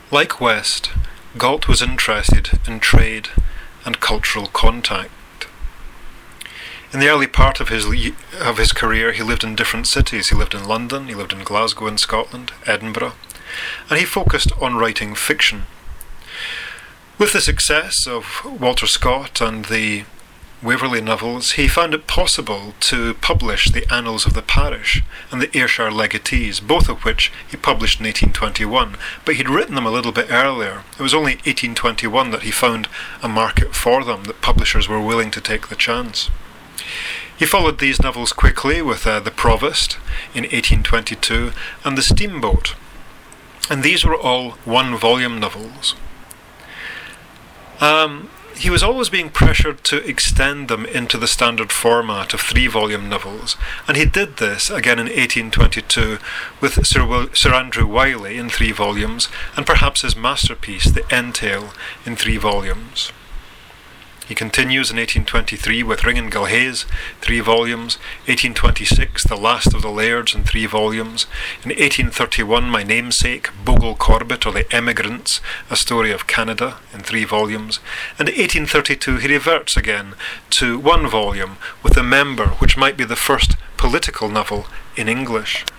Like West, Galt was interested in trade and cultural contact. In the early part of his career, he lived in different cities. He lived in London, he lived in Glasgow in Scotland, Edinburgh, and he focused on writing fiction. With the success of Walter Scott and the Waverley novels, he found it possible to publish the Annals of the Parish and the Ayrshire Legatees, both of which he published in 1821, but he'd written them a little bit earlier. It was only 1821 that he found a market for them, that publishers were willing to take the chance. He followed these novels quickly with The Provost in 1822 and The Steamboat, and these were all one-volume novels. He was always being pressured to extend them into the standard format of 3-volume novels, and he did this again in 1822 with Sir Andrew Wylie in 3 volumes, and perhaps his masterpiece, The Entail, in 3 volumes. He continues in 1823 with Ring and Gilhays, 3 volumes, 1826 The Last of the Lairds in 3 volumes, in 1831 My Namesake, Bogle Corbett or The Emigrants, A Story of Canada in 3 volumes, and in 1832 he reverts again to 1 volume with The Member, which might be the first political novel in English.